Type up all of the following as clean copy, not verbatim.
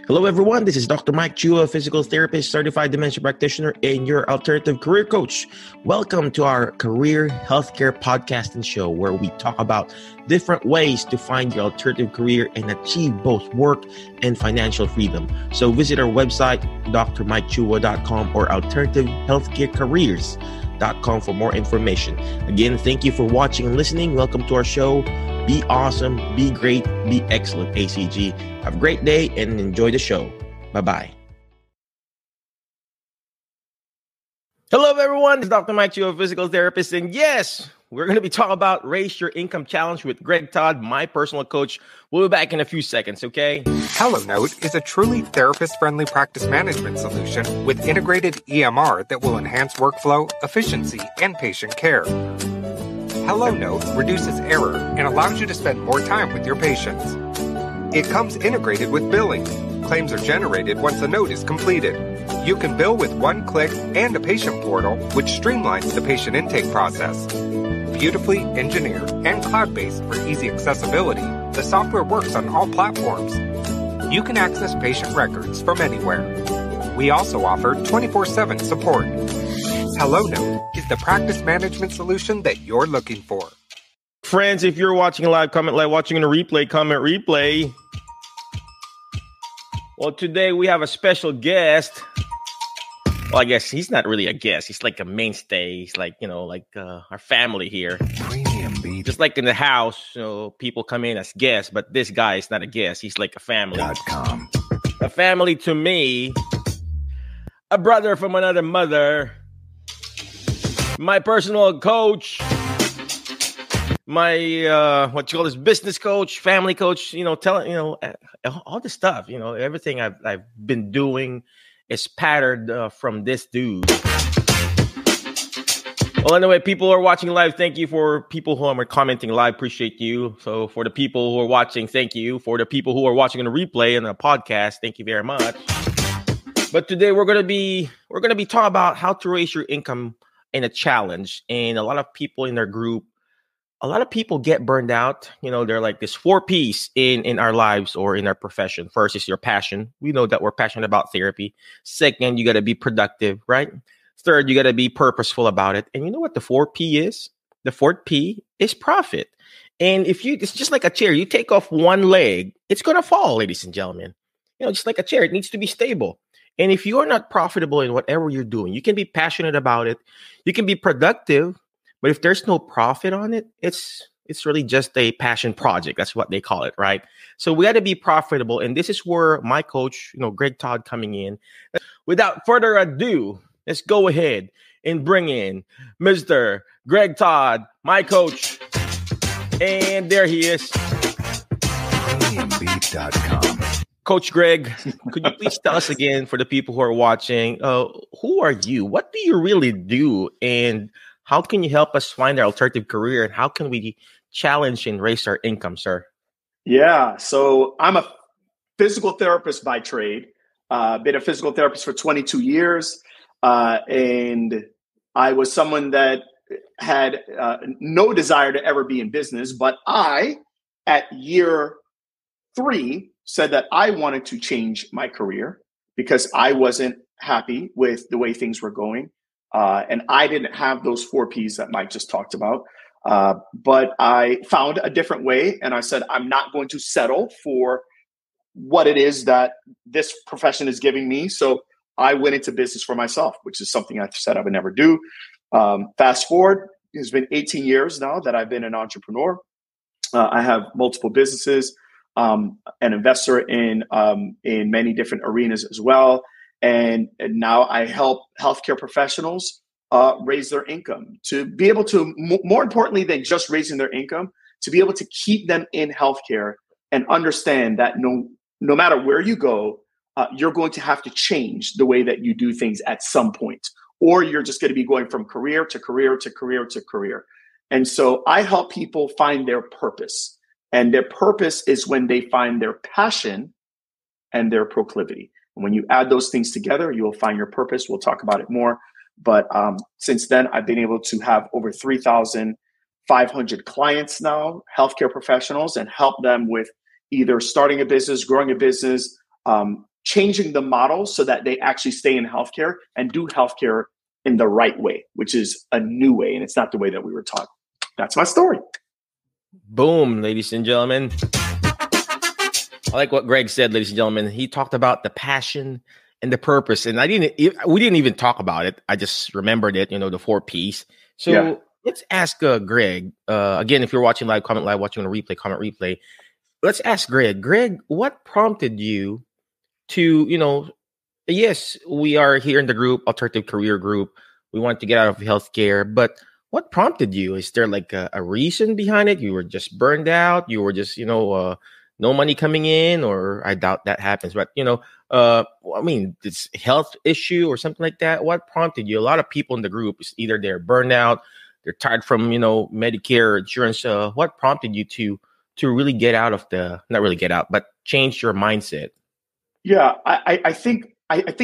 Hello, everyone. This is Dr. Mike Chua, physical therapist, certified dementia practitioner, and your alternative career coach. Welcome to our career healthcare podcast and show where we talk about different ways to find your alternative career and achieve both work and financial freedom. So visit our website, drmikechua.com or alternativehealthcarecareers.com for more information. Again, thank you for watching and listening. Welcome to our show. Be awesome, be great, be excellent, ACG. Have a great day and enjoy the show. Bye-bye. Hello, everyone. It's Dr. Mike Chua, physical therapist. And yes, we're going to be talking about Raise Your Income Challenge with Greg Todd, my personal coach. We'll be back in a few seconds, okay? HelloNote is a truly therapist-friendly practice management solution with integrated EMR that will enhance workflow, efficiency, and patient care. HelloNote reduces error and allows you to spend more time with your patients. It comes integrated with billing. Claims are generated once the note is completed. You can bill with one click and a patient portal, which streamlines the patient intake process. Beautifully engineered and cloud-based for easy accessibility, the software works on all platforms. You can access patient records from anywhere. We also offer 24/7 support. HelloNote is the practice management solution that you're looking for. Friends, if you're watching live, comment live. Watching in a replay, comment replay. Well, today we have a special guest. Well, I guess he's not really a guest. He's like a mainstay. He's like, our family here. Premium beat. Just like in the house, people come in as guests, but this guy is not a guest. He's like a family. .com. A family to me. A brother from another mother. My personal coach, my business coach, family coach, telling all the stuff, everything I've been doing is patterned from this dude. Well, anyway, people who are watching live, thank you. For people who are commenting live, appreciate you. So for the people who are watching, thank you. For the people who are watching on the replay and the podcast, thank you very much. But today we're gonna be talking about how to raise your income in a challenge. And a lot of people in their group, a lot of people get burned out. They're like this 4 Ps in our lives or in our profession. First is your passion. We know that we're passionate about therapy. Second, you got to be productive, right? Third, you got to be purposeful about it. And you know what the 4 P is? The fourth P is profit. And it's just like a chair. You take off one leg, it's going to fall, ladies and gentlemen. Just like a chair, it needs to be stable. And if you're not profitable in whatever you're doing, you can be passionate about it. You can be productive, but if there's no profit on it, it's really just a passion project. That's what they call it, right? So we got to be profitable. And this is where my coach, Greg Todd, coming in. Without further ado, let's go ahead and bring in Mr. Greg Todd, my coach. And there he is. PremiumBeat.com. Coach Greg, could you please tell us again, for the people who are watching, who are you? What do you really do? And how can you help us find our alternative career? And how can we challenge and raise our income, sir? Yeah, so I'm a physical therapist by trade. Been a physical therapist for 22 years. And I was someone that had no desire to ever be in business. But I, at year 3, said that I wanted to change my career because I wasn't happy with the way things were going. And I didn't have those 4 Ps that Mike just talked about. But I found a different way. And I said, I'm not going to settle for what it is that this profession is giving me. So I went into business for myself, which is something I said I would never do. Fast forward, it's been 18 years now that I've been an entrepreneur. I have multiple businesses. An investor in many different arenas as well. And now I help healthcare professionals raise their income to be able to, more importantly than just raising their income, to be able to keep them in healthcare and understand that no matter where you go, you're going to have to change the way that you do things at some point, or you're just going to be going from career to career to career to career. And so I help people find their purpose. And their purpose is when they find their passion and their proclivity. And when you add those things together, you will find your purpose. We'll talk about it more. But since then, I've been able to have over 3,500 clients now, healthcare professionals, and help them with either starting a business, growing a business, changing the model so that they actually stay in healthcare and do healthcare in the right way, which is a new way. And it's not the way that we were taught. That's my story. Boom, ladies and gentlemen. I like what Greg said, ladies and gentlemen. He talked about the passion and the purpose. And we didn't even talk about it. I just remembered it, the 4 Ps. So let's ask Greg, again, if you're watching live, comment live, watching on a replay, comment replay. Let's ask Greg. Greg, what prompted you to, yes, we are here in the group, Alternative Career Group. We want to get out of healthcare, but what prompted you? Is there like a reason behind it? You were just burned out? You were just, no money coming in, or I doubt that happens, but, this health issue or something like that. What prompted you? A lot of people in the group is either they're burned out, they're tired from, Medicare insurance. What prompted you to really get out of not really get out, but change your mindset? Yeah, I think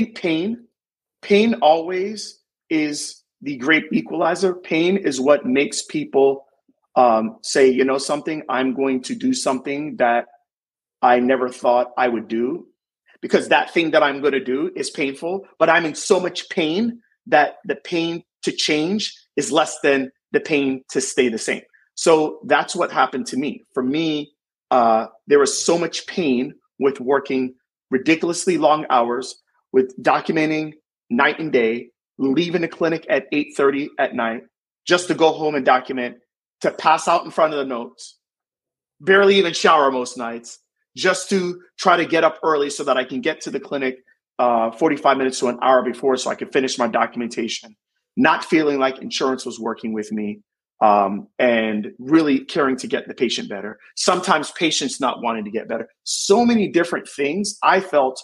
pain always is the great equalizer. Pain is what makes people say, something, I'm going to do something that I never thought I would do, because that thing that I'm going to do is painful, but I'm in so much pain that the pain to change is less than the pain to stay the same. So that's what happened to me. For me, there was so much pain with working ridiculously long hours, with documenting night and day, leaving the clinic at 8:30 at night just to go home and document, to pass out in front of the notes, barely even shower most nights, just to try to get up early so that I can get to the clinic 45 minutes to an hour before so I could finish my documentation, not feeling like insurance was working with me, and really caring to get the patient better. Sometimes patients not wanting to get better. So many different things I felt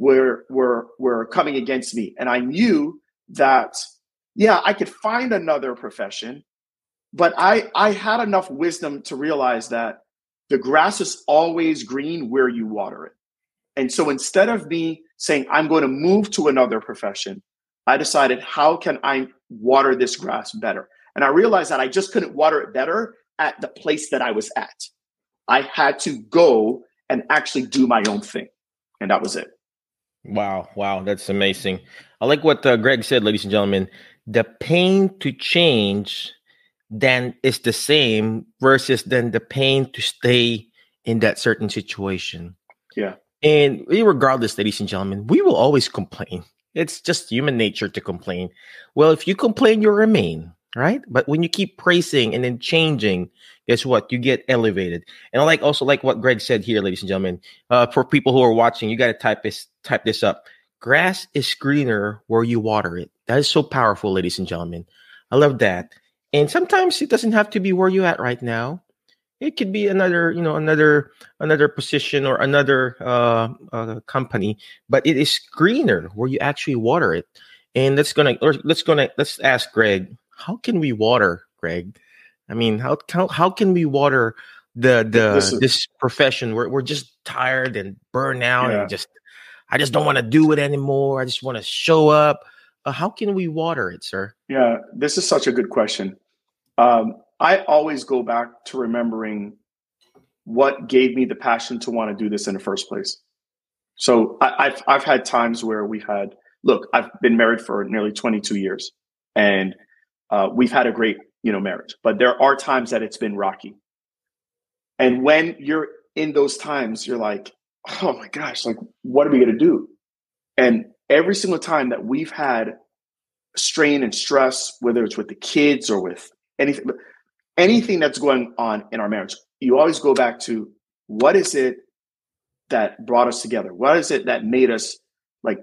were coming against me. And I knew that, I could find another profession, but I had enough wisdom to realize that the grass is always green where you water it. And so instead of me saying, I'm going to move to another profession, I decided, how can I water this grass better? And I realized that I just couldn't water it better at the place that I was at. I had to go and actually do my own thing. And that was it. Wow. That's amazing. I like what Greg said, ladies and gentlemen. The pain to change then is the same versus then the pain to stay in that certain situation. Yeah. And regardless, ladies and gentlemen, we will always complain. It's just human nature to complain. Well, if you complain, you remain, right? But when you keep praising and then changing, guess what? You get elevated. And I also like what Greg said here, ladies and gentlemen. For people who are watching, you got to type this up. Grass is greener where you water it. That is so powerful, ladies and gentlemen. I love that. And sometimes it doesn't have to be where you're at right now. It could be another position or another company, but it is greener where you actually water it. And let's ask Greg, how can we water, Greg? I mean, how can we water this profession? We're just tired and burned out, and I just don't want to do it anymore. I just want to show up. How can we water it, sir? Yeah, this is such a good question. I always go back to remembering what gave me the passion to want to do this in the first place. So I've had times where I've been married for nearly 22 years, and we've had a great, marriage, but there are times that it's been rocky. And when you're in those times, you're like, oh my gosh, like, what are we going to do? And every single time that we've had strain and stress, whether it's with the kids or with anything that's going on in our marriage, you always go back to, what is it that brought us together? What is it that made us like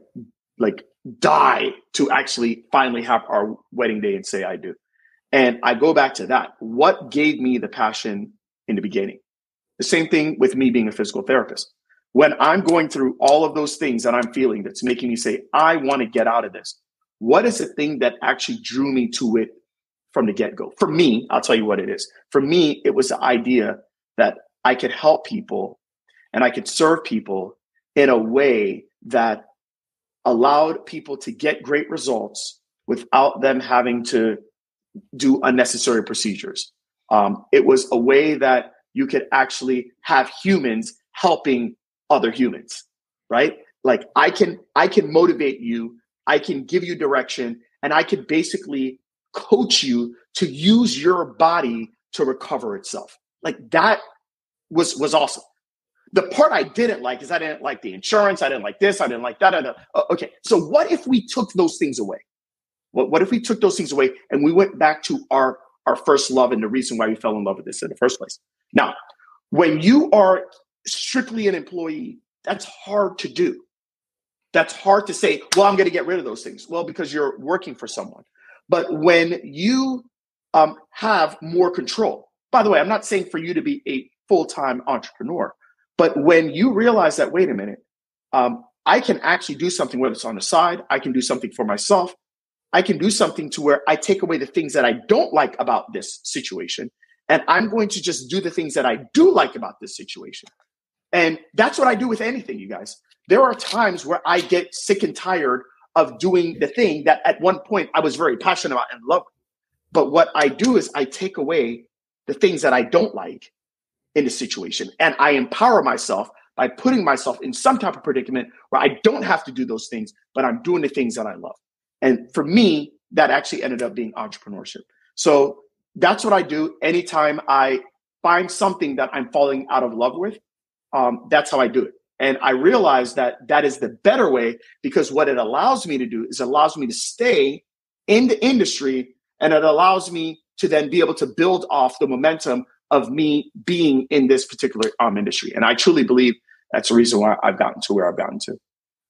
die to actually finally have our wedding day and say, I do? And I go back to that. What gave me the passion in the beginning? The same thing with me being a physical therapist. When I'm going through all of those things that I'm feeling that's making me say, I want to get out of this, what is the thing that actually drew me to it from the get-go? For me, I'll tell you what it is. For me, it was the idea that I could help people and I could serve people in a way that allowed people to get great results without them having to do unnecessary procedures. It was a way that you could actually have humans helping other humans, right? Like I can motivate you, I can give you direction, and I can basically coach you to use your body to recover itself. Like that was awesome. The part I didn't like is I didn't like the insurance. I didn't like this. I didn't like that. Okay. So what if we took those things away? What if we took those things away and we went back to our first love and the reason why we fell in love with this in the first place? Now, when you are strictly an employee, that's hard to do. That's hard to say, well, I'm going to get rid of those things. Well, because you're working for someone. But when you have more control, by the way, I'm not saying for you to be a full-time entrepreneur, but when you realize that, wait a minute, I can actually do something, whether it's on the side, I can do something for myself. I can do something to where I take away the things that I don't like about this situation. And I'm going to just do the things that I do like about this situation. And that's what I do with anything, you guys. There are times where I get sick and tired of doing the thing that at one point I was very passionate about and loved. But what I do is I take away the things that I don't like in the situation. And I empower myself by putting myself in some type of predicament where I don't have to do those things, but I'm doing the things that I love. And for me, that actually ended up being entrepreneurship. So that's what I do. Anytime I find something that I'm falling out of love with, that's how I do it. And I realize that that is the better way, because what it allows me to do is it allows me to stay in the industry, and it allows me to then be able to build off the momentum of me being in this particular industry. And I truly believe that's the reason why I've gotten to where I've gotten to.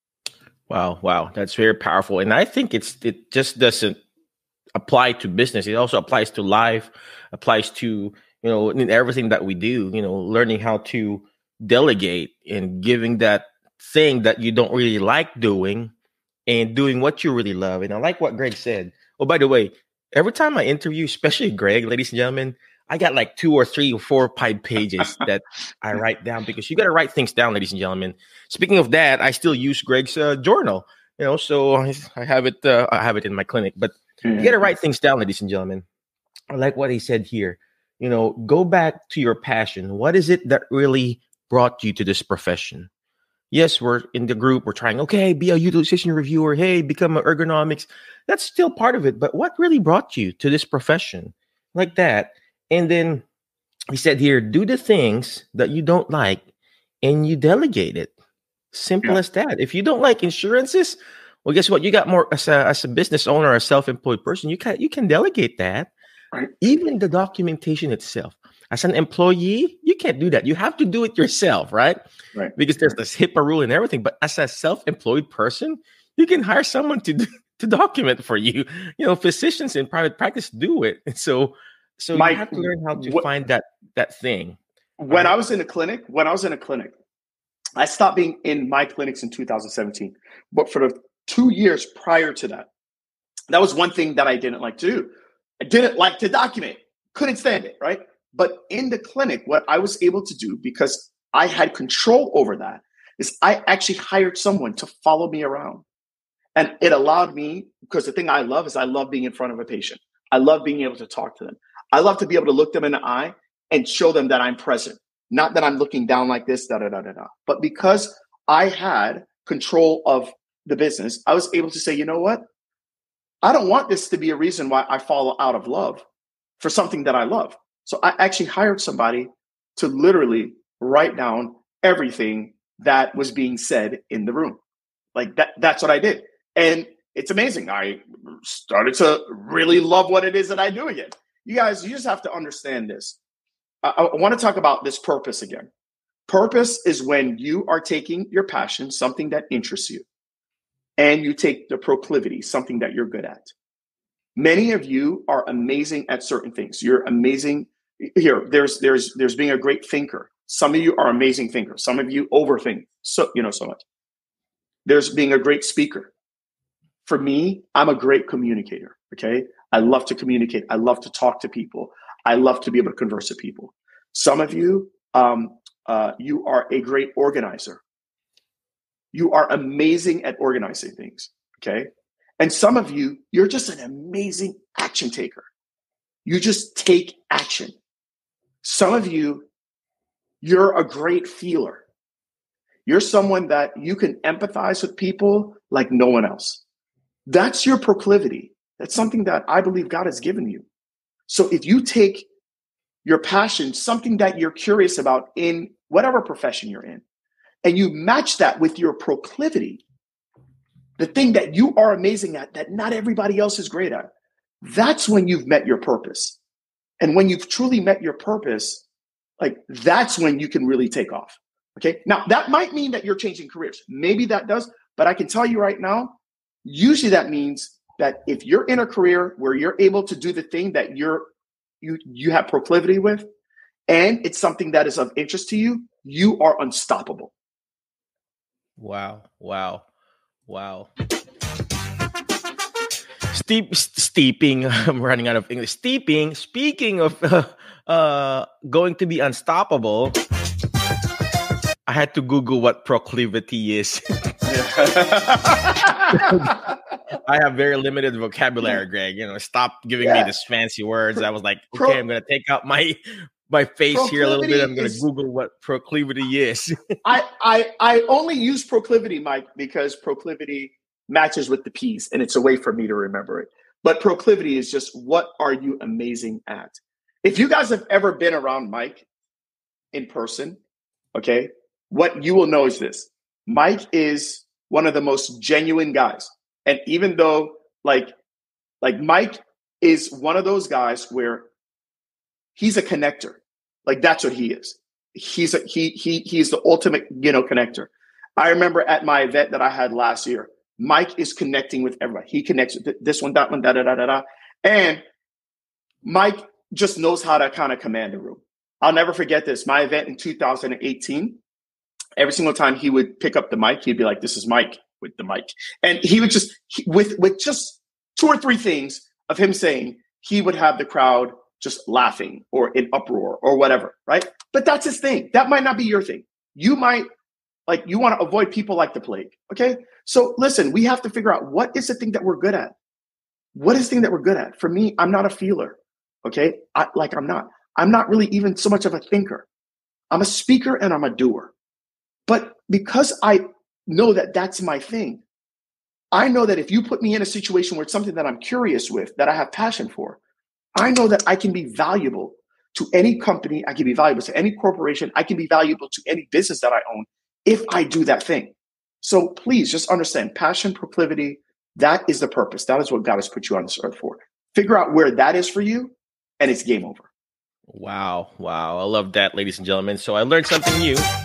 Wow. That's very powerful. And I think it just doesn't apply to business. It also applies to life, applies to, in everything that we do, learning how to delegate and giving that thing that you don't really like doing and doing what you really love. And I like what Greg said. Oh, by the way, every time I interview, especially Greg, ladies and gentlemen, I got like 2 or 3 or 4 pipe pages that I write down, because you got to write things down, ladies and gentlemen. Speaking of that, I still use Greg's journal, so I have it. I have it in my clinic, but you got to write things down, ladies and gentlemen. I like what he said here. Go back to your passion. What is it that really brought you to this profession? Yes, we're in the group. We're trying, okay, be a utilization reviewer. Hey, become an ergonomics. That's still part of it. But what really brought you to this profession like that? And then he said here, do the things that you don't like and you delegate it. Simple as that. If you don't like insurances, well, guess what? You got more as a business owner or a self-employed person. You can delegate that. Right. Even the documentation itself. As an employee, you can't do that. You have to do it yourself, right? Right. Because there's this HIPAA rule and everything. But as a self-employed person, you can hire someone to document for you. Physicians in private practice do it. And so you have to learn how to find that thing. When I was in a clinic, I stopped being in my clinics in 2017. But for the 2 years prior to that, that was one thing that I didn't like to do. I didn't like to document. Couldn't stand it, right? But in the clinic, what I was able to do, because I had control over that, is I actually hired someone to follow me around. And it allowed me, because the thing I love is I love being in front of a patient. I love being able to talk to them. I love to be able to look them in the eye and show them that I'm present. Not that I'm looking down like this, But because I had control of the business, I was able to say, you know what? I don't want this to be a reason why I fall out of love for something that I love. So I actually hired somebody to literally write down everything that was being said in the room. Like that's what I did. And it's amazing. I started to really love what it is that I do again. You guys, you just have to understand this. I want to talk about this purpose again. Purpose is when you are taking your passion, something that interests you, and you take the proclivity, something that you're good at. Many of you are amazing at certain things. You're amazing. Here, there's being a great thinker. Some of you are amazing thinkers. Some of you overthink so much. There's being a great speaker. For me, I'm a great communicator. Okay, I love to communicate. I love to talk to people. I love to be able to converse with people. Some of you, you are a great organizer. You are amazing at organizing things. Okay, and some of you, you're just an amazing action taker. You just take action. Some of you, you're a great feeler. You're someone that you can empathize with people like no one else. That's your proclivity. That's something that I believe God has given you. So if you take your passion, something that you're curious about in whatever profession you're in, and you match that with your proclivity, the thing that you are amazing at that not everybody else is great at, that's when you've met your purpose. And when you've truly met your purpose, like that's when you can really take off. Okay. Now that might mean that you're changing careers. Maybe that does, but I can tell you right now, usually that means that if you're in a career where you're able to do the thing that you have proclivity with, and it's something that is of interest to you, you are unstoppable. Wow. Steeping. I'm running out of English. Speaking of going to be unstoppable, I had to Google what proclivity is. I have very limited vocabulary, Greg. Stop giving me these fancy words. I was like, okay, I'm going to take out my face here a little bit. I'm going to Google what proclivity is. I only use proclivity, Mike, because proclivity matches with the P's, and it's a way for me to remember it. But proclivity is just, what are you amazing at? If you guys have ever been around Mike in person, okay, what you will know is this. Mike is one of the most genuine guys. And even though like Mike is one of those guys where he's a connector. Like that's what he is. He's the ultimate, connector. I remember at my event that I had last year, Mike is connecting with everybody. He connects with this one, that one, da, da, da, da, da. And Mike just knows how to kind of command the room. I'll never forget this. My event in 2018, every single time he would pick up the mic, he'd be like, this is Mike with the mic. And he would just, with just 2 or 3 things of him saying, he would have the crowd just laughing or in uproar or whatever, right? But that's his thing. That might not be your thing. You might, you want to avoid people like the plague, okay? So listen, we have to figure out what is the thing that we're good at? What is the thing that we're good at? For me, I'm not a feeler, okay? I'm not really even so much of a thinker. I'm a speaker and I'm a doer. But because I know that that's my thing, I know that if you put me in a situation where it's something that I'm curious with, that I have passion for, I know that I can be valuable to any company. I can be valuable to any corporation. I can be valuable to any business that I own if I do that thing. So please just understand, passion, proclivity, that is the purpose. That is what God has put you on this earth for. Figure out where that is for you, and it's game over. Wow. I love that, ladies and gentlemen. So I learned something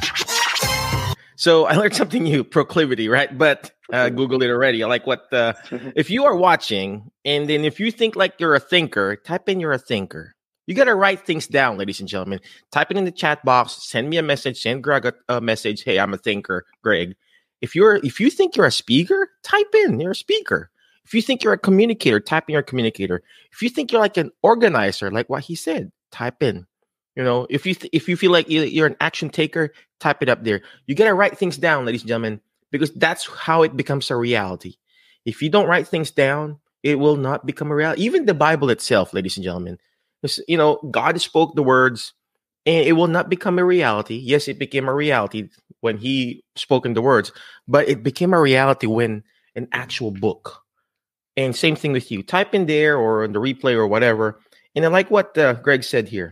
new. Proclivity, right? But Google it already. I like what if you are watching, and then if you think like you're a thinker, type in you're a thinker. You got to write things down, ladies and gentlemen. Type it in the chat box. Send me a message. Send Greg a message. Hey, I'm a thinker, Greg. If you think you're a speaker, type in you're a speaker. If you think you're a communicator, type in you're a communicator. If you think you're like an organizer, like what he said, type in. If you feel like you're an action taker, type it up there. You got to write things down, ladies and gentlemen, because that's how it becomes a reality. If you don't write things down, it will not become a reality. Even the Bible itself, ladies and gentlemen, God spoke the words and it will not become a reality. Yes, it became a reality when he spoke in the words, but it became a reality when an actual book. And same thing with you. Type in there or in the replay or whatever. And I like what Greg said here.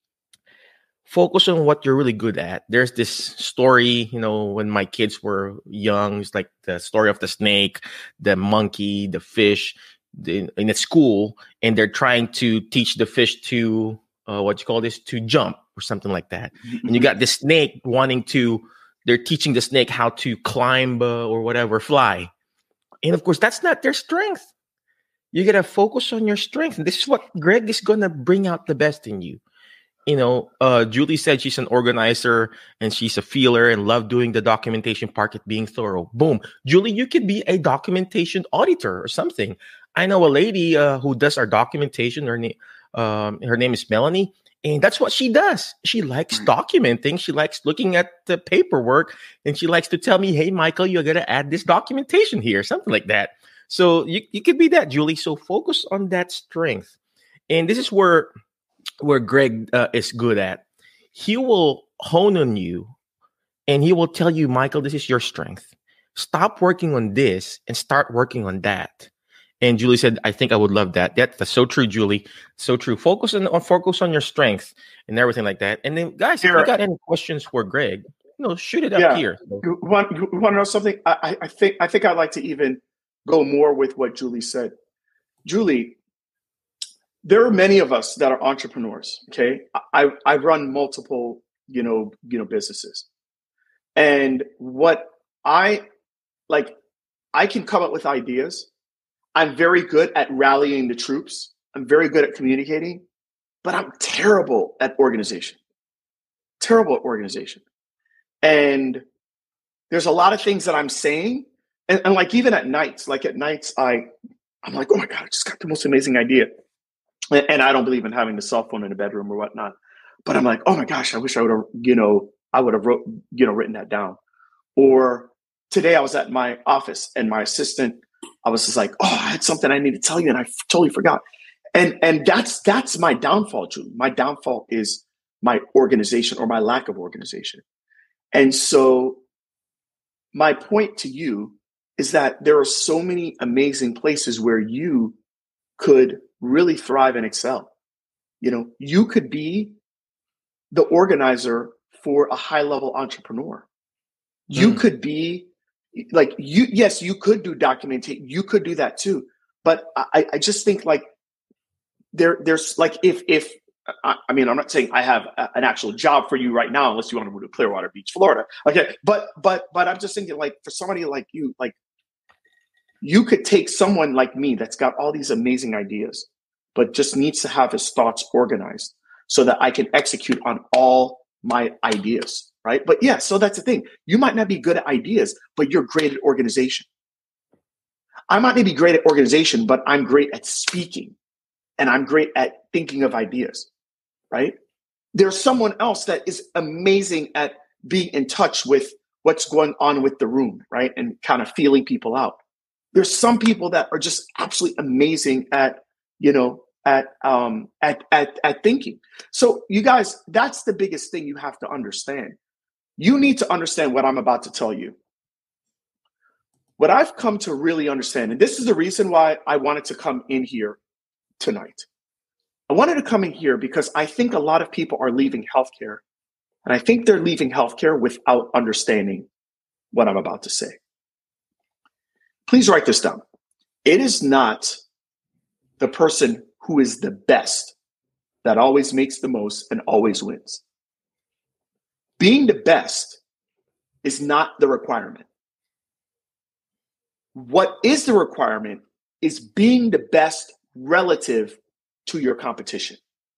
Focus on what you're really good at. There's this story, when my kids were young, it's like the story of the snake, the monkey, the fish in a school, and they're trying to teach the fish to, to jump or something like that. And you got the snake they're teaching the snake how to climb or whatever, fly. And of course, that's not their strength. You got to focus on your strength. And this is what Greg is going to bring out the best in you. Julie said she's an organizer and she's a feeler and love doing the documentation part of being thorough. Boom. Julie, you could be a documentation auditor or something. I know a lady who does our documentation. Her name is Melanie. And that's what she does. She likes documenting. She likes looking at the paperwork. And she likes to tell me, hey, Michael, you're going to add this documentation here. Something like that. So you could be that, Julie. So focus on that strength. And this is where Greg is good at. He will hone on you And he will tell you, Michael, this is your strength. Stop working on this and start working on that. And Julie said, I think I would love that. That's so true, Julie. So true. Focus on your strength and everything like that. And then, guys, if you got any questions for Greg, shoot it up here. You want to know something? I think I'd like to even go more with what Julie said. Julie, there are many of us that are entrepreneurs. Okay, I run multiple businesses, and what I can come up with ideas. I'm very good at rallying the troops. I'm very good at communicating, but I'm terrible at organization. And there's a lot of things that I'm saying. And even at nights, I'm like, oh my God, I just got the most amazing idea. And I don't believe in having the cell phone in the bedroom or whatnot. But I'm like, oh my gosh, I wish I would have written that down. Or today I was at my office and my assistant, I was just like, oh, I had something I need to tell you and I totally forgot. And that's my downfall, Julie. My downfall is my organization or my lack of organization. And so my point to you is that there are so many amazing places where you could really thrive and excel. You could be the organizer for a high-level entrepreneur. You could be yes, you could do documentation. You could do that too. But I just think there's if I'm not saying I have an actual job for you right now, unless you want to move to Clearwater Beach, Florida. Okay. But I'm just thinking for somebody like you, you could take someone like me that's got all these amazing ideas, but just needs to have his thoughts organized so that I can execute on all my ideas. Right. But yeah, so that's the thing. You might not be good at ideas, but you're great at organization. I might not be great at organization, but I'm great at speaking and I'm great at thinking of ideas. Right. There's someone else that is amazing at being in touch with what's going on with the room. Right. And kind of feeling people out. There's some people that are just absolutely amazing at thinking. So you guys, that's the biggest thing you have to understand. You need to understand what I'm about to tell you. What I've come to really understand, and this is the reason why I wanted to come in here tonight. I wanted to come in here because I think a lot of people are leaving healthcare, and I think they're leaving healthcare without understanding what I'm about to say. Please write this down. It is not the person who is the best that always makes the most and always wins. Being the best is not the requirement. What is the requirement is being the best relative to your competition.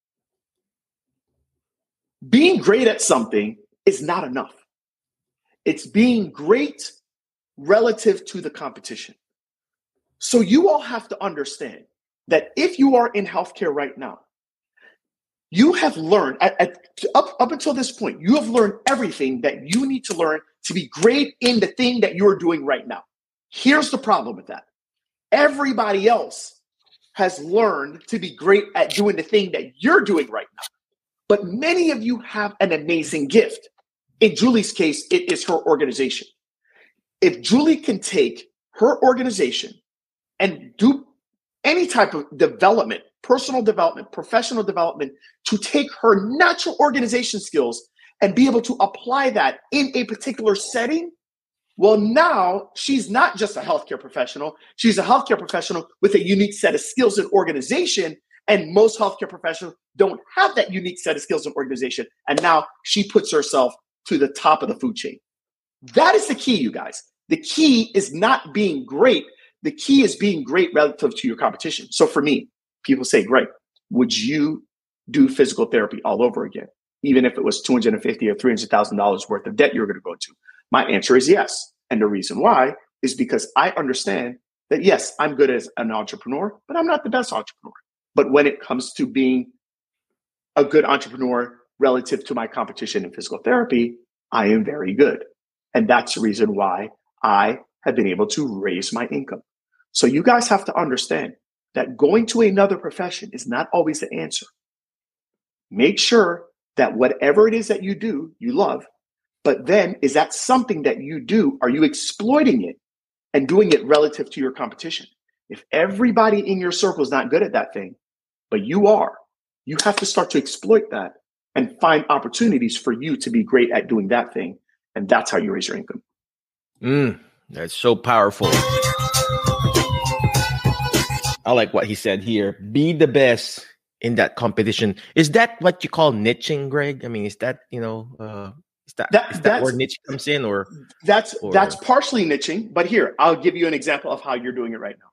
Being great at something is not enough. It's being great relative to the competition. So you all have to understand that if you are in healthcare right now, you have learned up until this point, you have learned everything that you need to learn to be great in the thing that you're doing right now. Here's the problem with that. Everybody else has learned to be great at doing the thing that you're doing right now. But many of you have an amazing gift. In Julie's case, it is her organization. If Julie can take her organization and do any type of development, personal development, professional development, to take her natural organization skills and be able to apply that in a particular setting, well, now she's not just a healthcare professional. She's a healthcare professional with a unique set of skills and organization. And most healthcare professionals don't have that unique set of skills and organization. And now she puts herself to the top of the food chain. That is the key, you guys. The key is not being great. The key is being great relative to your competition. So for me, people say, Greg, would you do physical therapy all over again? Even if it was $250,000 or $300,000 worth of debt you're going to go to? My answer is yes. And the reason why is because I understand that, yes, I'm good as an entrepreneur, but I'm not the best entrepreneur. But when it comes to being a good entrepreneur relative to my competition in physical therapy, I am very good. And that's the reason why I have been able to raise my income. So you guys have to understand that going to another profession is not always the answer. Make sure that whatever it is that you do, you love, But then, is that something that you do? Are you exploiting it and doing it relative to your competition? If everybody in your circle is not good at that thing, but you are, you have to start to exploit that and find opportunities for you to be great at doing that thing. And that's how you raise your income. That's so powerful. I like what he said here. Be the best in that competition. Is that what you call niching, Greg? I mean, is that, is that where niche comes in, or that's partially niching? But here, I'll give you an example of how you're doing it right now.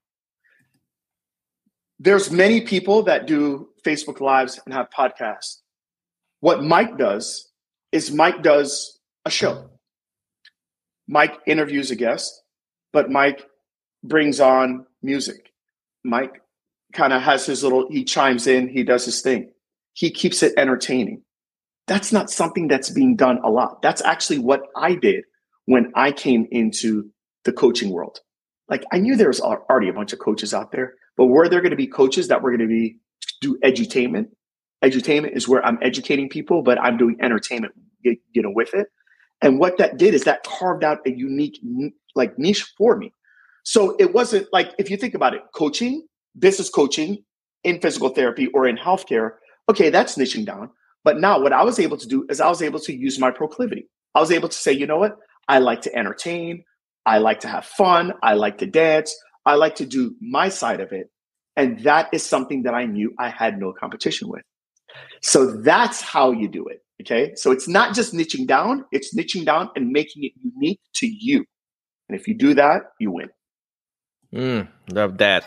There's many people that do Facebook Lives and have podcasts. What Mike does is Mike does a show. Mike interviews a guest, but Mike brings on music. Mike kind of has he chimes in, he does his thing. He keeps it entertaining. That's not something that's being done a lot. That's actually what I did when I came into the coaching world. Like, I knew there was already a bunch of coaches out there, but were there going to be coaches that were going to do edutainment? Edutainment is where I'm educating people, but I'm doing entertainment, with it. And what that did is that carved out a unique niche for me. So it wasn't like, if you think about it, coaching, business coaching in physical therapy or in healthcare, okay, that's niching down. But now what I was able to do is I was able to use my proclivity. I was able to say, you know what? I like to entertain. I like to have fun. I like to dance. I like to do my side of it. And that is something that I knew I had no competition with. So that's how you do it. Okay. So it's not just niching down, it's niching down and making it unique to you. And if you do that, you win. Love that.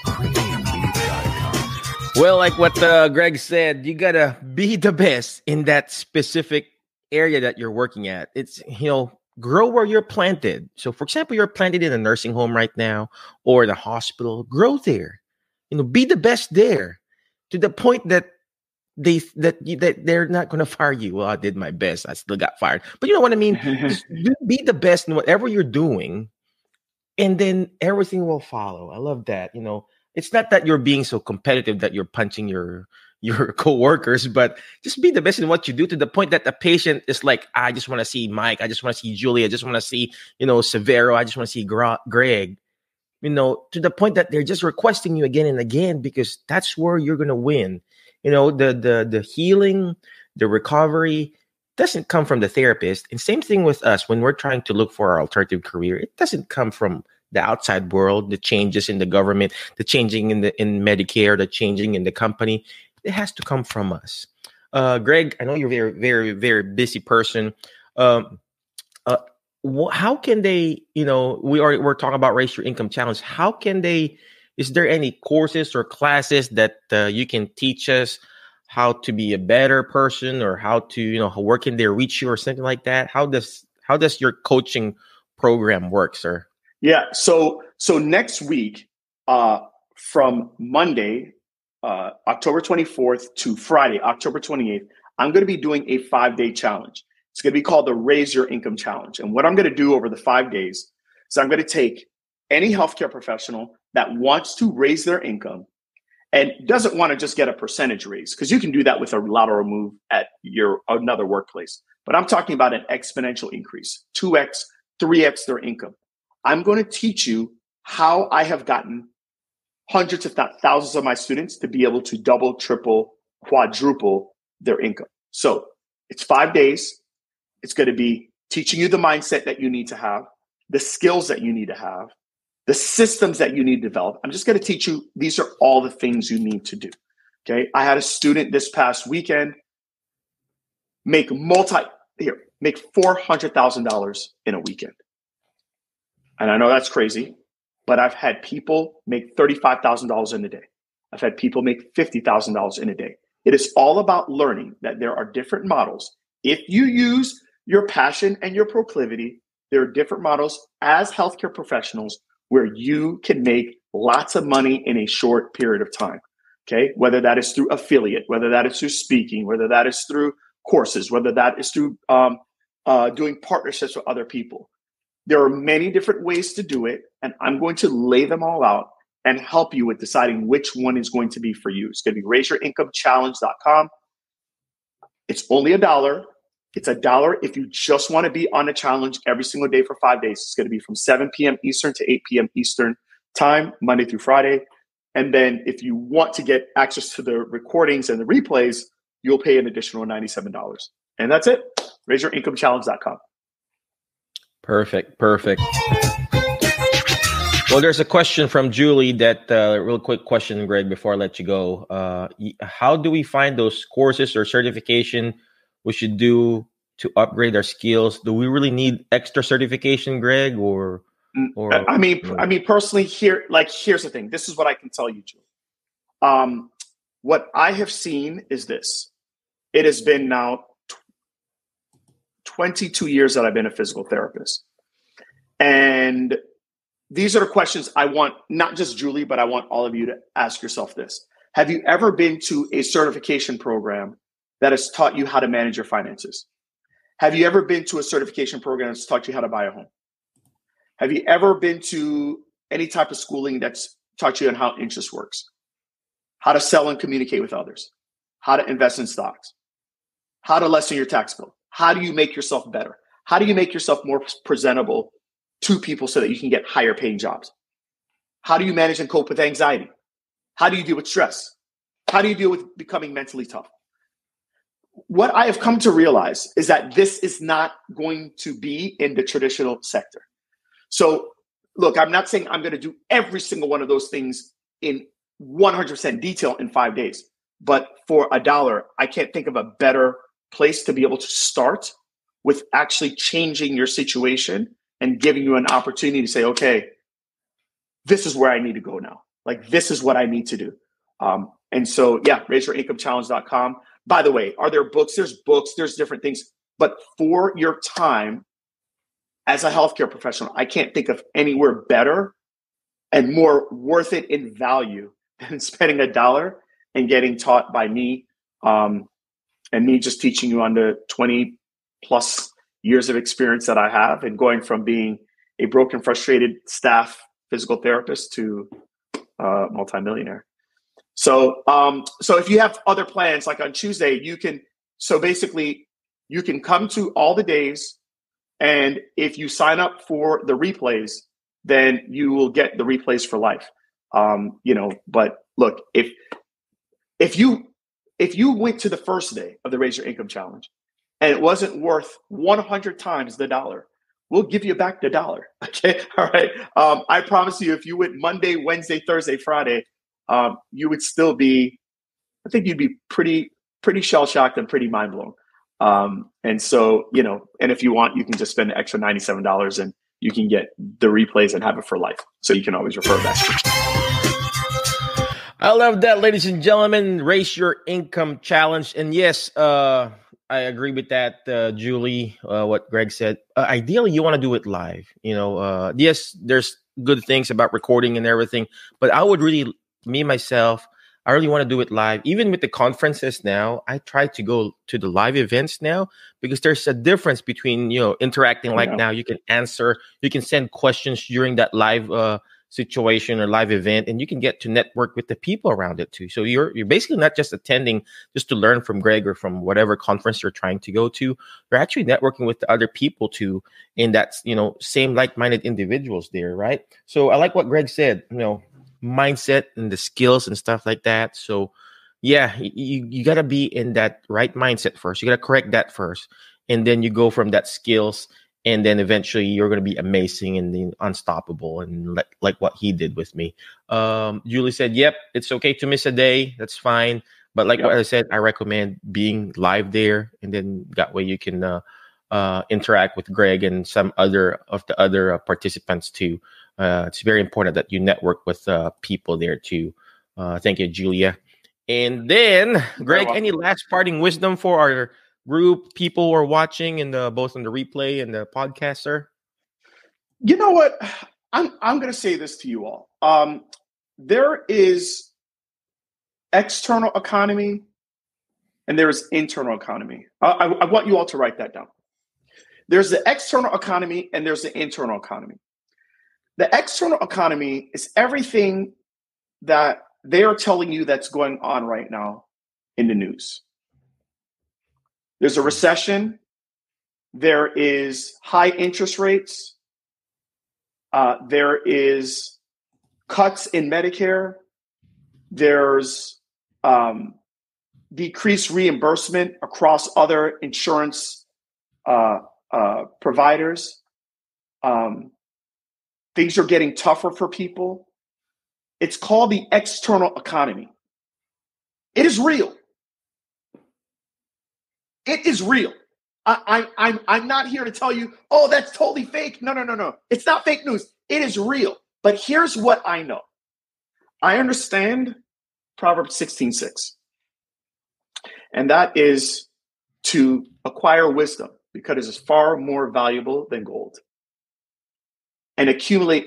Well, like what Greg said, you got to be the best in that specific area that you're working at. It's, grow where you're planted. So, for example, you're planted in a nursing home right now or the hospital. Grow there. Be the best there to the point that they're not going to fire you. Well, I did my best. I still got fired. But you know what I mean? Just be the best in whatever you're doing, and then everything will follow. I love that. It's not that you're being so competitive that you're punching your coworkers, but just be the best in what you do to the point that the patient is like, I just want to see Mike. I just want to see Julie. I just want to see, Severo. I just want to see Greg, to the point that they're just requesting you again and again, because that's where you're going to win. The healing, the recovery doesn't come from the therapist. And same thing with us when we're trying to look for our alternative career. It doesn't come from the outside world, the changes in the government, the changing in Medicare, the changing in the company. It has to come from us. Greg, I know you're a very, very, very busy person. How can they, we're talking about Raise Your Income Challenge. How can they, is there any courses or classes that you can teach us how to be a better person, or how to, where can they reach you or something like that? How does your coaching program work, sir? Yeah. So next week, from Monday, October 24th to Friday, October 28th, I'm going to be doing a 5-day challenge. It's going to be called the Raise Your Income Challenge. And what I'm going to do over the 5 days is I'm going to take any healthcare professional that wants to raise their income and doesn't want to just get a percentage raise, because you can do that with a lateral move at another workplace. But I'm talking about an exponential increase, 2x, 3x their income. I'm going to teach you how I have gotten hundreds of thousands of my students to be able to double, triple, quadruple their income. So it's 5 days. It's going to be teaching you the mindset that you need to have, the skills that you need to have, the systems that you need to develop. I'm just going to teach you, these are all the things you need to do. Okay. I had a student this past weekend make $400,000 in a weekend. And I know that's crazy, but I've had people make $35,000 in a day. I've had people make $50,000 in a day. It is all about learning that there are different models. If you use your passion and your proclivity, there are different models as healthcare professionals where you can make lots of money in a short period of time. Okay. Whether that is through affiliate, whether that is through speaking, whether that is through courses, whether that is through doing partnerships with other people. There are many different ways to do it, and I'm going to lay them all out and help you with deciding which one is going to be for you. It's going to be raiseyourinComeChallenge.com. It's only $1. It's $1 if you just want to be on a challenge every single day for 5 days. It's going to be from 7 p.m. Eastern to 8 p.m. Eastern time, Monday through Friday. And then if you want to get access to the recordings and the replays, you'll pay an additional $97. And that's it. RaiseYourIncomeChallenge.com. Perfect. Well, there's a question from Julie that real quick question, Greg, before I let you go. How do we find those courses or certification we should do to upgrade our skills? Do we really need extra certification, Greg, or I mean, personally, here's the thing. This is what I can tell you, Julie. What I have seen is this. It has been now 22 years that I've been a physical therapist. And these are the questions I want, not just Julie, but I want all of you to ask yourself this. Have you ever been to a certification program that has taught you how to manage your finances? Have you ever been to a certification program that's taught you how to buy a home? Have you ever been to any type of schooling that's taught you on how interest works? How to sell and communicate with others? How to invest in stocks? How to lessen your tax bill? How do you make yourself better? How do you make yourself more presentable to people so that you can get higher paying jobs? How do you manage and cope with anxiety? How do you deal with stress? How do you deal with becoming mentally tough? What I have come to realize is that this is not going to be in the traditional sector. So look, I'm not saying I'm going to do every single one of those things in 100% detail in 5 days, but for $1, I can't think of a better place to be able to start with actually changing your situation and giving you an opportunity to say, okay, this is where I need to go now. Like, this is what I need to do. And so, yeah, RaiseYourIncomeChallenge.com. By the way, are there books? There's books, there's different things. But for your time as a healthcare professional, I can't think of anywhere better and more worth it in value than spending $1 and getting taught by me, and me just teaching you on the 20 plus years of experience that I have, and going from being a broken, frustrated staff physical therapist to multimillionaire. So if you have other plans, like on Tuesday, you can come to all the days, and if you sign up for the replays, then you will get the replays for life. But look, if you went to the first day of the Raise Your Income Challenge and it wasn't worth 100 times the $1, we'll give you back the $1. Okay. All right. I promise you, if you went Monday, Wednesday, Thursday, Friday, you would still be, I think you'd be pretty shell shocked and pretty mind blown. And so, and if you want, you can just spend the extra $97 and you can get the replays and have it for life. So you can always refer back. I love that, ladies and gentlemen. Raise Your Income Challenge. And yes, I agree with that, Julie, what Greg said. Ideally, you want to do it live. Yes, there's good things about recording and everything, but I would really, I really want to do it live. Even with the conferences now, I try to go to the live events now because there's a difference between, interacting like now. You can send questions during that live situation or live event, and you can get to network with the people around it too. So you're basically not just attending just to learn from Greg or from whatever conference you're trying to go to. You're actually networking with the other people too, in that, same like-minded individuals there, right? So I like what Greg said, mindset and the skills and stuff like that. So yeah, you got to be in that right mindset first. You got to correct that first, and then you go from that skills, and then eventually you're going to be amazing and then unstoppable, and like what he did with me. Julie said, yep, it's okay to miss a day. That's fine. But like what I said, I recommend being live there, and then that way you can interact with Greg and some other participants too. It's very important that you network with people there too. Thank you, Julia. And then, Greg, any last parting wisdom for our group, people who are watching, and both on the replay and the podcast, sir? You know what? I'm going to say this to you all. There is external economy and there is internal economy. I want you all to write that down. There's the external economy and there's the internal economy. The external economy is everything that they are telling you that's going on right now in the news. There's a recession. There is high interest rates. There is cuts in Medicare. There's decreased reimbursement across other insurance providers. Things are getting tougher for people. It's called the external economy. It is real. It is real. I'm not here to tell you, oh, that's totally fake. No. It's not fake news. It is real. But here's what I know. I understand Proverbs 16:6. And that is to acquire wisdom because it is far more valuable than gold. And accumulate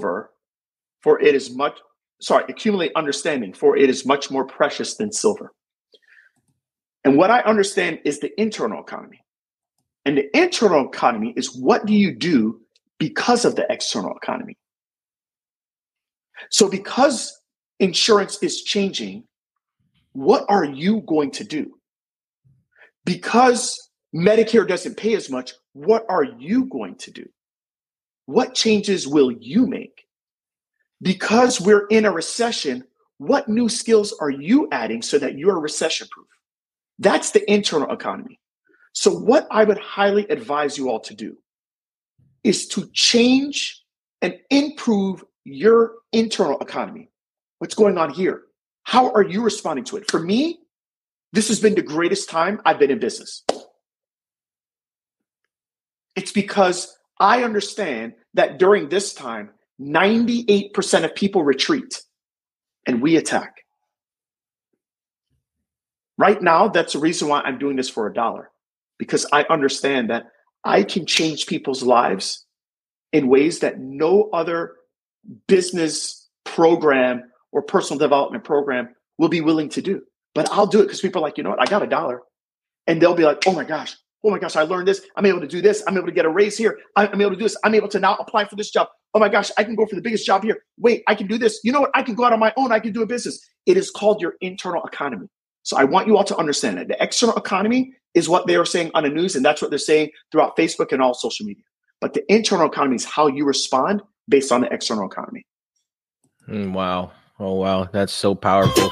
accumulate understanding, for it is much more precious than silver. And what I understand is the internal economy. And the internal economy is, what do you do because of the external economy? So because insurance is changing, what are you going to do? Because Medicare doesn't pay as much, what are you going to do? What changes will you make? Because we're in a recession, what new skills are you adding so that you're recession-proof? That's the internal economy. So what I would highly advise you all to do is to change and improve your internal economy. What's going on here? How are you responding to it? For me, this has been the greatest time I've been in business. It's because I understand that during this time, 98% of people retreat and we attack. Right now, that's the reason why I'm doing this for $1, because I understand that I can change people's lives in ways that no other business program or personal development program will be willing to do. But I'll do it because people are like, you know what, I got $1. And they'll be like, oh my gosh, I learned this. I'm able to do this. I'm able to get a raise here. I'm able to do this. I'm able to now apply for this job. Oh my gosh, I can go for the biggest job here. Wait, I can do this. You know what? I can go out on my own. I can do a business. It is called your internal economy. So I want you all to understand that the external economy is what they are saying on the news, and that's what they're saying throughout Facebook and all social media. But the internal economy is how you respond based on the external economy. Wow. Oh, wow. That's so powerful.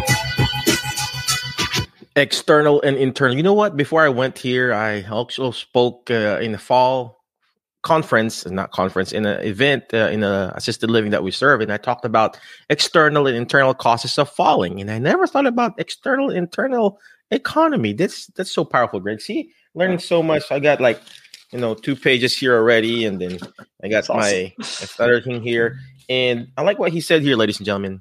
External and internal. You know what? Before I went here, I also spoke in the fall in an event in a assisted living that we serve. And I talked about external and internal causes of falling. And I never thought about external and internal economy. That's so powerful, Greg. See, learning so much. I got 2 pages here already. And then I got my other thing here. And I like what he said here, ladies and gentlemen.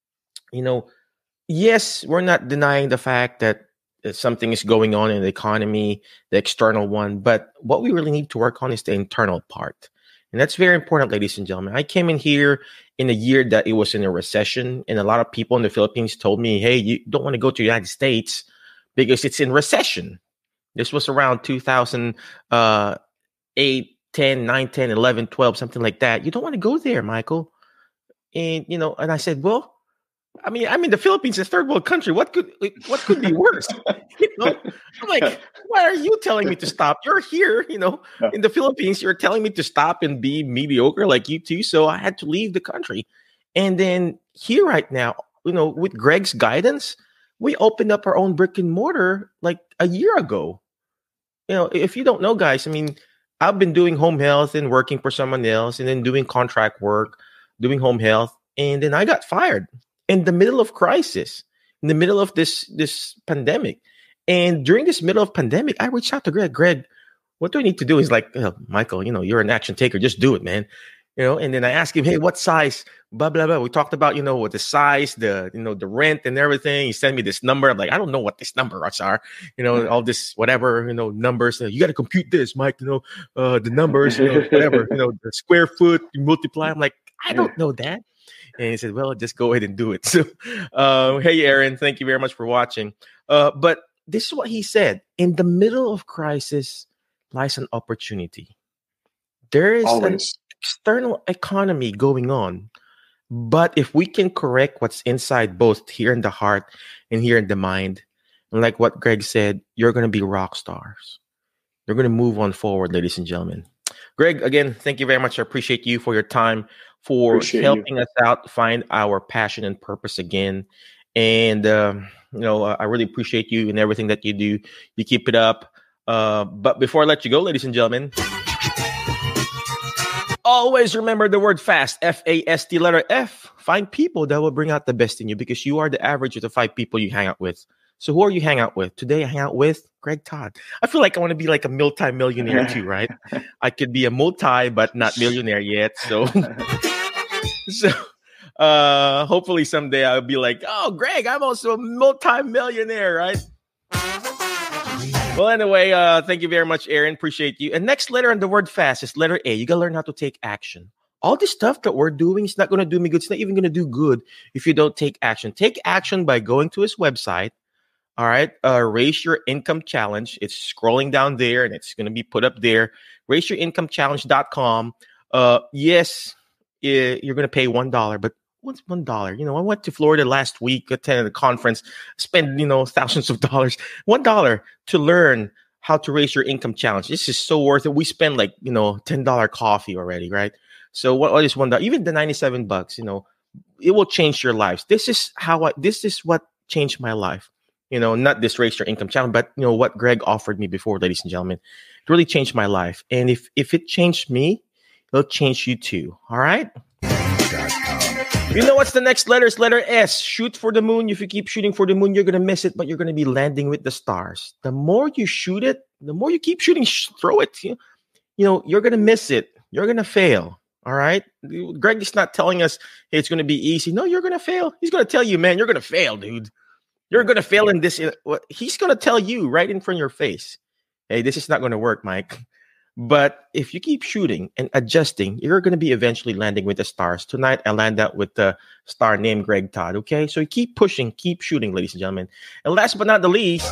Yes, we're not denying the fact that something is going on in the economy, the external one, but what we really need to work on is the internal part. And that's very important, ladies and gentlemen. I came in here in a year that it was in a recession, and a lot of people in the Philippines told me, hey, you don't want to go to the United States because it's in recession. This was around 2008, 10, 9, 10, 11, 12, something like that. You don't want to go there, Michael. And, and I said, well, I'm in the Philippines, a third world country. What could be worse? I'm like, why are you telling me to stop? You're here, in the Philippines. You're telling me to stop and be mediocre like you too. So I had to leave the country. And then here right now, with Greg's guidance, we opened up our own brick and mortar like a year ago. If you don't know, guys, I've been doing home health and working for someone else and then doing contract work, doing home health. And then I got fired in the middle of crisis, in the middle of this pandemic. And during this middle of pandemic, I reached out to Greg. Greg, what do I need to do? He's like, Michael, you're an action taker. Just do it, man. And then I asked him, hey, what size? Blah, blah, blah. We talked about, what the size, the rent and everything. He sent me this number. I'm like, I don't know what this numbers are. All this, whatever, numbers. You got to compute this, Mike, the numbers, whatever, the square foot, you multiply. I'm like, I don't know that. And he said, well, just go ahead and do it. So, hey, Aaron, thank you very much for watching. But this is what he said. In the middle of crisis lies an opportunity. There is an external economy going on. But if we can correct what's inside, both here in the heart and here in the mind, and like what Greg said, you're going to be rock stars. they're going to move on forward, ladies and gentlemen. Greg, again, thank you very much. I appreciate you for your time, for helping us out find our passion and purpose again. And, I really appreciate you and everything that you do. You keep it up. But before I let you go, ladies and gentlemen, always remember the word FAST, F-A-S-T, letter F. Find people that will bring out the best in you, because you are the average of the 5 people you hang out with. So who are you hang out with? Today I hang out with Greg Todd. I feel like I want to be like a multi-millionaire too, right? I could be a multi, but not millionaire yet. So hopefully someday I'll be like, oh, Greg, I'm also a multi-millionaire, right? Well, anyway, thank you very much, Aaron. Appreciate you. And next letter on the word FAST is letter A. You got to learn how to take action. All this stuff that we're doing is not going to do me good. It's not even going to do good if you don't take action. Take action by going to his website. All right. Raise Your Income Challenge. It's scrolling down there and it's going to be put up there. RaiseYourIncomeChallenge.com. Yes, you're going to pay $1, but what's $1? I went to Florida last week, attended a conference, spent, thousands of dollars. $1 to learn how to raise your income challenge. This is so worth it. We spend like, $10 coffee already, right? So what is $1? Even the $97, it will change your lives. This is what changed my life. Not this Raise Your Income Challenge, but what Greg offered me before, ladies and gentlemen. It really changed my life. And if it changed me, it'll change you too. All right? What's the next letter? It's letter S. Shoot for the moon. If you keep shooting for the moon, you're going to miss it, but you're going to be landing with the stars. The more you shoot it, the more you keep shooting, throw it. You're going to miss it. You're going to fail. All right? Greg is not telling us, hey, it's going to be easy. No, you're going to fail. He's going to tell you, man, you're going to fail, dude. You're going to fail in this. He's going to tell you right in front of your face, hey, this is not going to work, Mike. But if you keep shooting and adjusting, you're going to be eventually landing with the stars. Tonight, I land out with the star named Greg Todd, okay? So keep pushing, keep shooting, ladies and gentlemen. And last but not the least,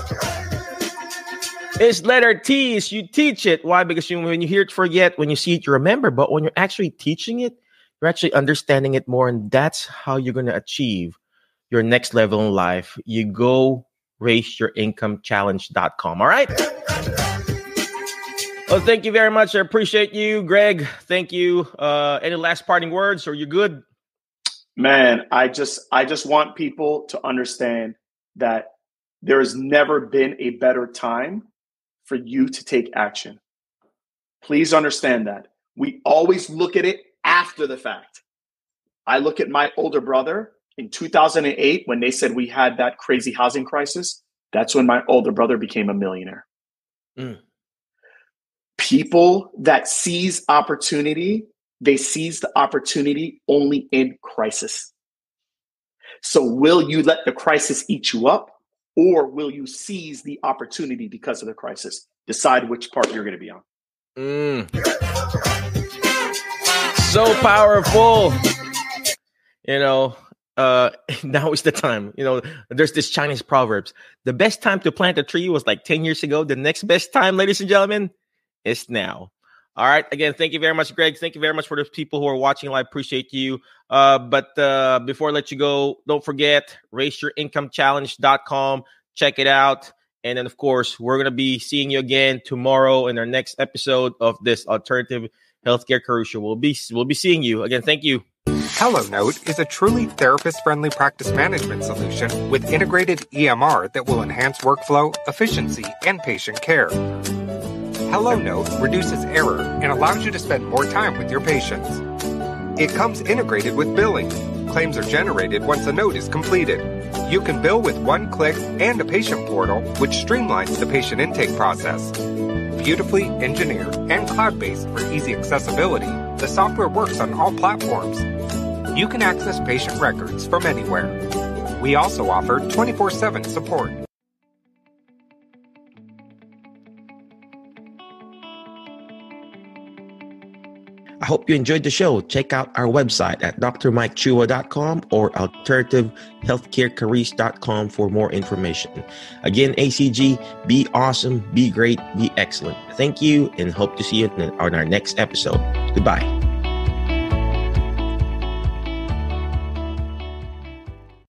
is letter T. Is you teach it. Why? Because when you hear it, forget. When you see it, you remember. But when you're actually teaching it, you're actually understanding it more. And that's how you're going to achieve your next level in life. You go RaiseYourIncomeChallenge.com. All right? Well, thank you very much. I appreciate you, Greg. Thank you. Any last parting words, or you good? Man, I just want people to understand that there has never been a better time for you to take action. Please understand that. We always look at it after the fact. I look at my older brother in 2008 when they said we had that crazy housing crisis. That's when my older brother became a millionaire. People that seize opportunity, they seize the opportunity only in crisis. So will you let the crisis eat you up, or will you seize the opportunity because of the crisis? Decide which part you're going to be on. So powerful. Now is the time. There's this Chinese proverbs. The best time to plant a tree was like 10 years ago. The next best time, ladies and gentlemen, is now. All right. Again, thank you very much, Greg. Thank you very much for the people who are watching live. Appreciate you. But before I let you go, don't forget, RaiseYourIncomeChallenge.com. Check it out. And then, of course, we're going to be seeing you again tomorrow in our next episode of this Alternative Healthcare Career Show. We'll be seeing you. Again, thank you. HelloNote is a truly therapist-friendly practice management solution with integrated EMR that will enhance workflow, efficiency, and patient care. HelloNote reduces error and allows you to spend more time with your patients. It comes integrated with billing. Claims are generated once a note is completed. You can bill with one click and a patient portal, which streamlines the patient intake process. Beautifully engineered and cloud-based for easy accessibility, the software works on all platforms. You can access patient records from anywhere. We also offer 24/7 support. I hope you enjoyed the show. Check out our website at drmikechua.com or alternativehealthcarecareers.com for more information. Again, ACG, be awesome, be great, be excellent. Thank you, and hope to see you on our next episode. Goodbye.